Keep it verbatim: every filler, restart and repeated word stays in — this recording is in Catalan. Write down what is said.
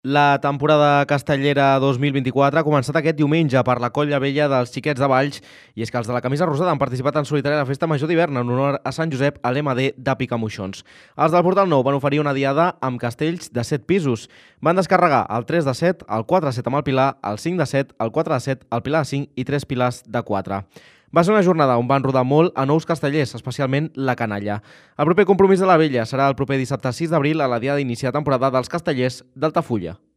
La temporada castellera dos mil vint-i-quatre ha començat aquest diumenge per la Colla Vella dels Xiquets de Valls, i és que els de la camisa rosada han participat en solitari a la festa major d'hivern en honor a Sant Josep a l'M D de Picamoixons. Els del Portal Nou van oferir una diada amb castells de set pisos. Van descarregar el tres de set, el quatre de set amb el pilar, el cinc de set, el quatre de set, el pilar de cinc i tres pilars de quatre. Va ser una jornada on van rodar molt a nous castellers, especialment la canalla. El proper compromís de la Vella serà el proper dissabte sis d'abril a la diada d'inici de temporada dels castellers d'Altafulla.